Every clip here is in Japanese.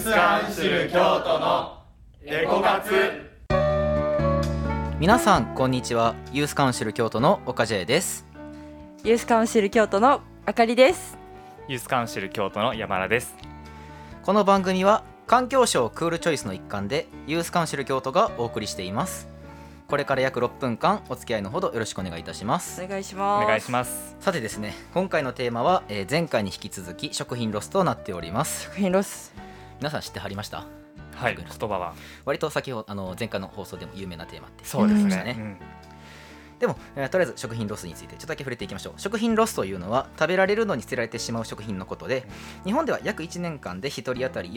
スカウンシル京都のエコ活。 皆さんこんにちは。ユースカウンシル京都の岡 J です。 ユースカウンシル京都のあかりです。 ユースカウンシル京都の山田です。 この番組は環境省クールチョイスの一環でユースカウンシル京都がお送りしています。これから約6分間お付き合いのほどよろしくお願いいたします。 お願いします。 お願いします。 さてですね、今回のテーマは、前回に引き続き食品ロスとなっております。 食品ロス、 皆さん知ってはりました？ はい、言葉は割と先ほど前回の放送でも有名なテーマってそうですましたね。でも、とりあえず食品ロスについてちょっとだけ触れていきましょう。食品ロスというのは食べられるのに捨てられてしまう食品のことで、日本では約1年間で1人当たり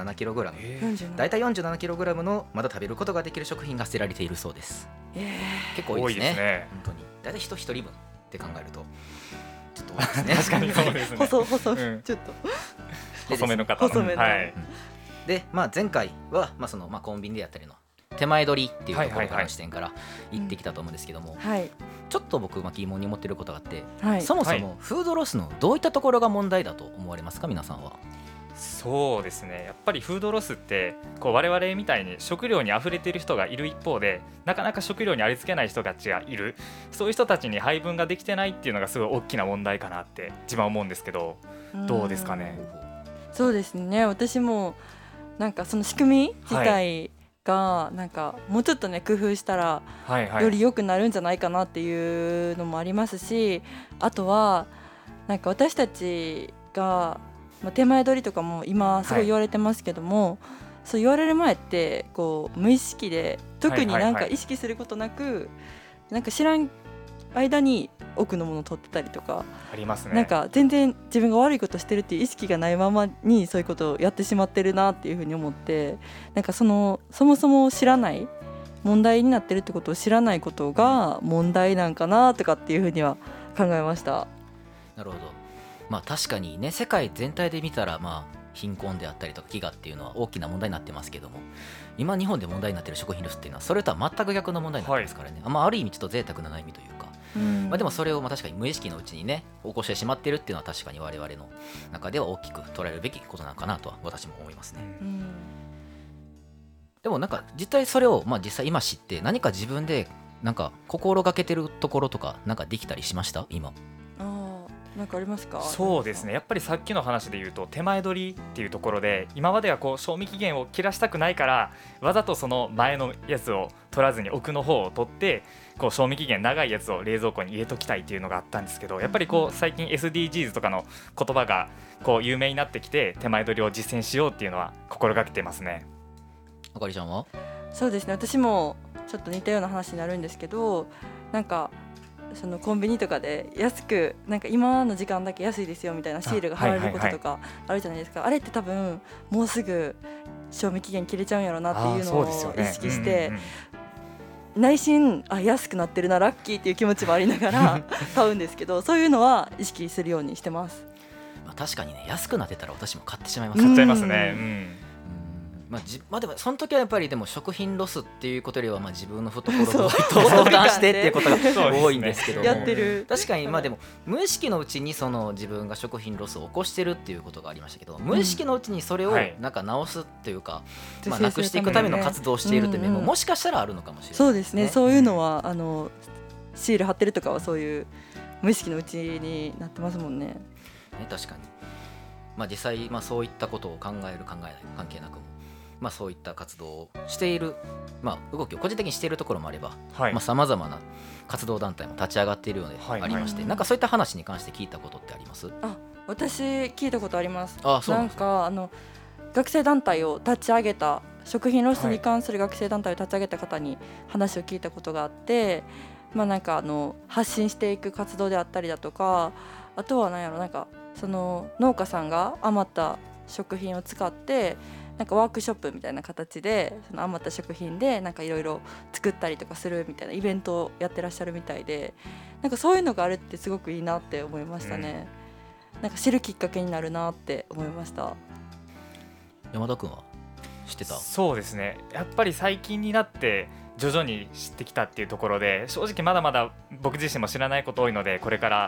47kg、だいたい 47kg のまだ食べることができる食品が捨てられているそうです。結構多いですね。本当にだいたい人1人分って考えるとちょっと多いですね。 確かにそうですね。 細ちょっと細めの方の、はい。 で、前回は、コンビニでやったりの手前取りっていうところからの視点から言ってきたと思うんですけども、ちょっと僕疑問に思ってることがあって、そもそもフードロスのどういったところが問題だと思われますか、皆さんは。 そうですね、やっぱりフードロスって我々みたいに食料にあふれている人がいる一方で、なかなか食料にありつけない人たちがいる。そういう人たちに配分ができてないっていうのがすごい大きな問題かなって自分は思うんですけど、どうですかね。 そうですね、私もなんかその仕組み自体がなんかもうちょっとね工夫したらより良くなるんじゃないかなっていうのもありますし、あとはなんか私たちが手前取りとかも今すごい言われてますけども、そう言われる前って無意識で特になんか意識することなく、なんか知らん間に奥のものを取ってたりとかありますね。 なんか全然自分が悪いことしてるっていう意識がないままにそういうことをやってしまってるなっていうふうに思って、なんかそもそも知らない問題になってるってことを知らないことが問題なんかなとかっていうふうには考えました。 なるほど。確かにね、世界全体で見たら貧困であったりとか飢餓っていうのは大きな問題になってますけども、今日本で問題になっている食品ロスっていうのはそれとは全く逆の問題になってますからね、ある意味ちょっと贅沢な悩みというか、でもそれを確かに無意識のうちにね起こしてしまっているっていうのは確かに我々の中では大きく捉えるべきことなのかなとは私も思いますね。でもなんか実際それを実際今知って何か自分でなんか心がけてるところとかなんかできたりしました？今なんかありますか？ そうですね、やっぱりさっきの話で言うと手前取りっていうところで、今までは賞味期限を切らしたくないからわざとその前のやつを取らずに奥の方を取って賞味期限長いやつを冷蔵庫に入れときたいっていうのがあったんですけど、やっぱり最近 SDGs とかの言葉が有名になってきて、手前取りを実践しようっていうのは心がけてますね。 あかりちゃんは？ そうですね、私もちょっと似たような話になるんですけど、なんかそのコンビニとかで安くなんか今の時間だけ安いですよみたいなシールが貼られることとかあるじゃないですか。あれって多分もうすぐ賞味期限切れちゃうんやろなっていうのを意識して内心安くなってるなラッキーっていう気持ちもありながら買うんですけど、そういうのは意識するようにしてます。 確かにね、安くなってたら私も買ってしまいます。 買っちゃいますね。 でもその時はやっぱりでも食品ロスっていうことよりは自分の懐と相談してっていうことが多いんですけども、 やってる。 確かにでも無意識のうちにその自分が食品ロスを起こしてるっていうことがありましたけど、無意識のうちにそれをなんか直すっていうか、なくしていくための活動をしているって面ももしかしたらあるのかもしれないですね。 そうですね、そういうのはシール貼ってるとかはそういう無意識のうちになってますもんね。 確かに、実際そういったことを考える考えない関係なくもそういった活動をしている、動きを個人的にしているところもあれば、さまざまな活動団体も立ち上がっているようでありまして、なんかそういった話に関して聞いたことってあります？ 私聞いたことあります。 なんか学生団体を立ち上げた、食品ロスに関する学生団体を立ち上げた方に話を聞いたことがあって、なんか発信していく活動であったりだとか、あとはなんかその農家さんが余った食品を使ってなんかワークショップみたいな形でその余った食品でなんかいろいろ作ったりとかするみたいなイベントをやってらっしゃるみたいで、なんかそういうのがあるってすごくいいなって思いましたね。なんか知るきっかけになるなって思いました。 山田君は知ってた？ そうですね、やっぱり最近になって徐々に知ってきたっていうところで、正直まだまだ僕自身も知らないこと多いので、これから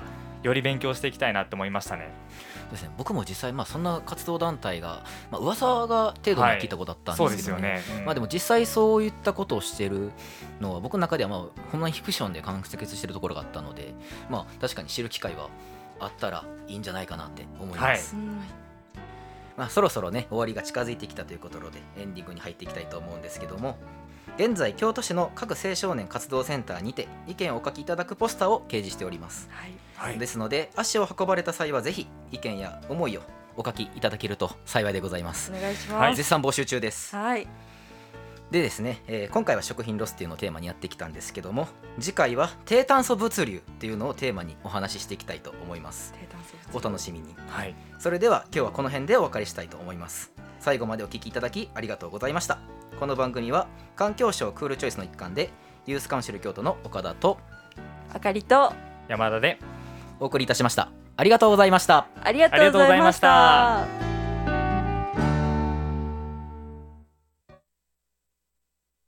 より勉強していきたいなって思いましたね。 そうですね、僕も実際そんな活動団体が、噂が程度に聞いたことあったんそうですけど、 ですよね、 でも実際そういったことをしてるのは僕の中ではほんまにフィクションで完結してるところがあったので、確かに知る機会はあったらいいんじゃないかなって思います、そろそろね終わりが近づいてきたということでエンディングに入っていきたいと思うんですけども、現在京都市の各青少年活動センターにて意見をお書きいただくポスターを掲示しております、ですので足を運ばれた際はぜひ意見や思いをお書きいただけると幸いでございます。 お願いします、 絶賛募集中です。 はいでですね、今回は食品ロスっていうのをテーマにやってきたんですけども、次回は低炭素物流っていうのをテーマにお話ししていきたいと思います。お楽しみに、それでは今日はこの辺でお別れしたいと思います。最後までお聞きいただきありがとうございました。この番組は環境省クールチョイスの一環でユースカウンシル京都の岡田とあかりと山田でお送りいたしました。ありがとうございました。 ありがとうございました。